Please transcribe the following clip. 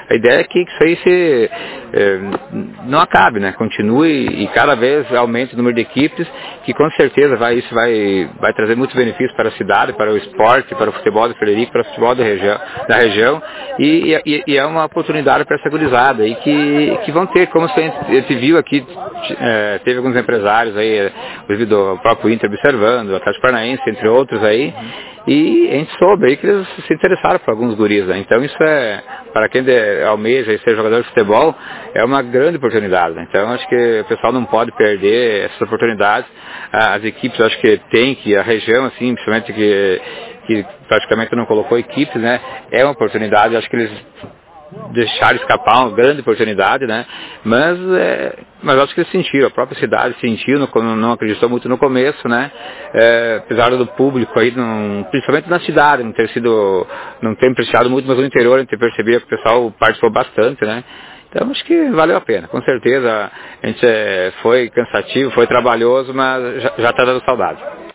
a ideia é que isso aí não acabe, né? Continue e cada vez aumente o número de equipes, que com certeza isso vai trazer muitos benefícios para a cidade, para o esporte, para o futebol de Frederico, para o futebol da região e é uma oportunidade para essa gurizada aí que vão ter, como a gente viu aqui, teve alguns empresários aí, o próprio Inter observando, o Atlético Paranaense, entre outros aí, e a gente soube aí que eles se interessaram por alguns guris, né? Então isso para quem almeja ser jogador de futebol, é uma grande oportunidade, né? Então acho que o pessoal não pode perder essas oportunidades. As equipes, acho que a região, assim, principalmente que praticamente não colocou equipes, né? É uma oportunidade, acho que eles deixaram escapar uma grande oportunidade, né? Mas acho que eles sentiram, a própria cidade sentiu, não acreditou muito no começo, né? Apesar do público aí, principalmente na cidade, não ter apreciado muito, mas no interior a gente percebia que o pessoal participou bastante, né? Então acho que valeu a pena, com certeza. A gente foi cansativo, foi trabalhoso, mas já está dando saudade.